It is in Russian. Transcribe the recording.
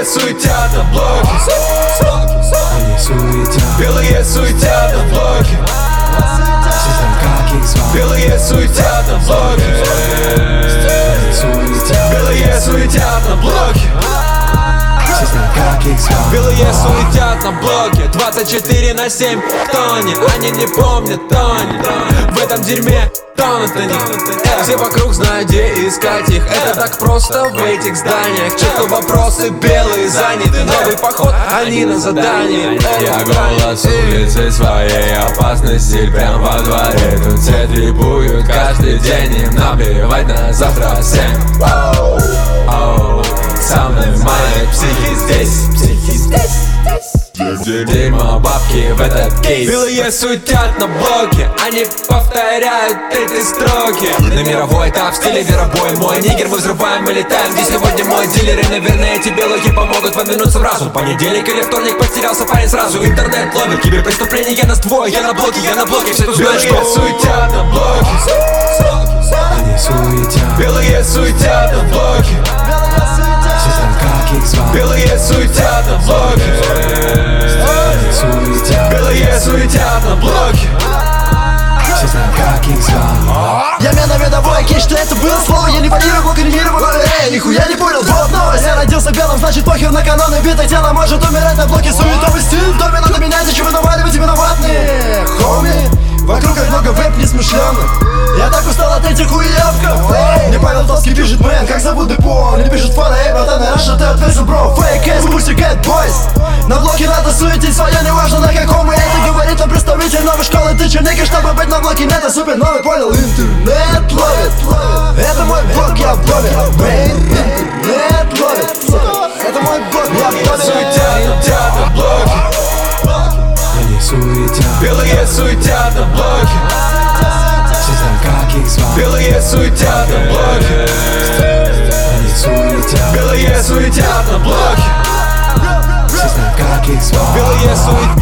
суетят на блоке. Они суетят, Белые суетят на блоке. все знают, как их звать. Белые суетят на блоке. Они суетят, Белые суетят на блоке. все знают, как их звать. Белые суетят на блоке 24/7. Кто они не помнят, кто они. В этом дерьме тонут они. Все вокруг знают, где искать их. Это так просто в этих зданиях. Чё-то вопросы белые заняты. Новый поход, они на задании. Я голос улицы своей опасности прям во дворе. Тут все требуют каждый день, им наплевать на завтра всем. Со мной мои психи здесь, психи здесь. Дерьмо бабки в этот кейс. Белые суетят на блоке, они повторяют эти строки. На мировой этап в стиле веробой. Мой нигер, мы взрываем, мы летаем. Где сегодня мой дилер, и, наверное, эти белые помогут вам вернуться в разум. Понедельник или вторник, потерялся парень сразу. Интернет ловит киберпреступление, я нас двое. Я на блоке, все тут знают, Белые что суетят на блоке. Они суетят, Белые суетят на блоке. все знают, как их звать. Белые суетят на блоке. Они суетят, Белые суетят на блоке. все знают, как их звать. Я меноведовой киш, что это было слово. Я не планирую, блок анимировал. Нихуя не понял, вот новость. Я родился белым, значит похер на каноны. Битое тело может умирать на блоке. Суетовый стиль в доме, надо менять. Зачем вы наваливаете виноватные, хоми? Вокруг как много веб несмышленных. Я так устал от этих уебков. Мне Павел Тоски пишет, мэн, как зовут депо. Мне пишет фана, эй, братан, Раша, ты ответил, бро. Фейк эс, пустикет, бойс. На блоке надо суетить свое, неважно на каком. И это говорит он представитель новой школы. Ты черника, чтобы быть на блоке, нет, супер новый, понял? Интернет ловит. Это мой блок, я в доме. Интернет ловит. Это мой блок, я в доме. Суетят на блоке. Они суетят, Белые суетят на блоке. все знают, как их звать. Белые суетят на блоке. Они суетят, Белые суетят на блоке. все знают, как их звать. Белые суетят.